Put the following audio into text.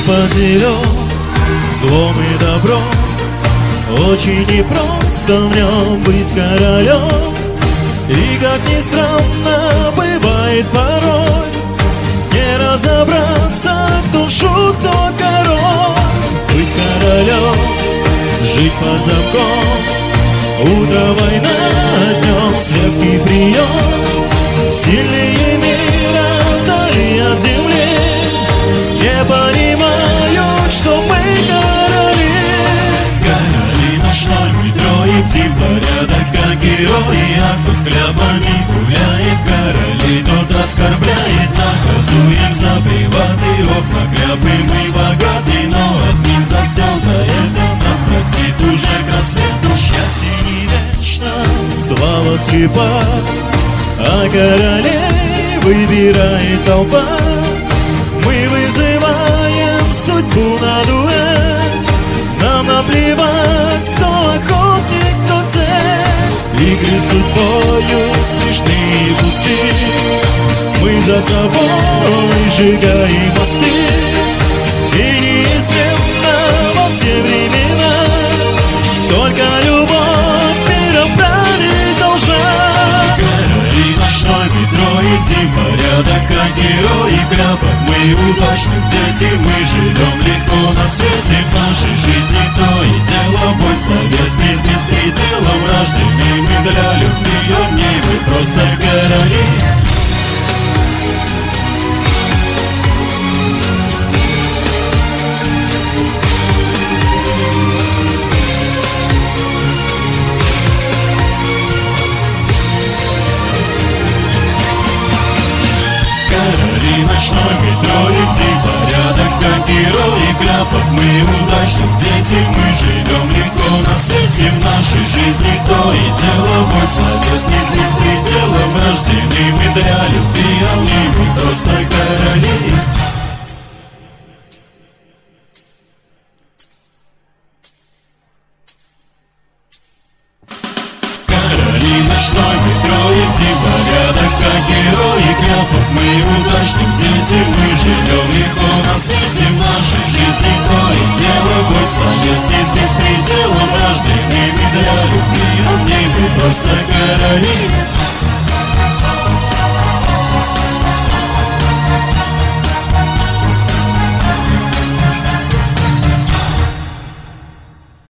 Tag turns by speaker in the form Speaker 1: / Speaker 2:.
Speaker 1: поделен злом и добром. Очень непросто в нем быть королем. И как ни странно, бывает порой не разобраться, кто шут, кто король. Быть королем, жить под замком, утро война, днем светский прием. Сильные мира вдали от земли не понимают, что мы короли. Короли ночной метро и птим порядок, как герои. А кто с кляпами гуляет, короли тот оскорбляет. Наказуем за приваты, окна кляпы, мы богаты. Но админ за все за это нас простит уже к рассвету. Счастье не вечно, слава слепа, а королей выбирает толпа. Мы вызываем судьбу на дуэль. Нам наплевать, кто охотник, кто цель. Игры судьбою смешные и пусты. Мы за собой сжигаем мосты. И неизменно во все времена только любовь миром править должна. Короли ночной метро и птим порядок, как герои кляпов. Мы удачных дети, мы живем легко на свете. В нашей жизни то и дело бой словесный с беспределом. Рождены мы для любви, а в ней мы просто короли. Ночной метро и птим порядок, как герои кляпов. Мы удачных дети, мы живем легко на свете. В нашей жизни то и дело бой словесный с беспределом. Рождены мы для любви, а в ней мы просто короли. Ночной метро и птим порядок, как герои кляпов. Мы удачных дети, мы живем легко на свете. В нашей жизни то и дело бой словесный с беспределом. Рождены мы для любви, а в ней мы просто короли.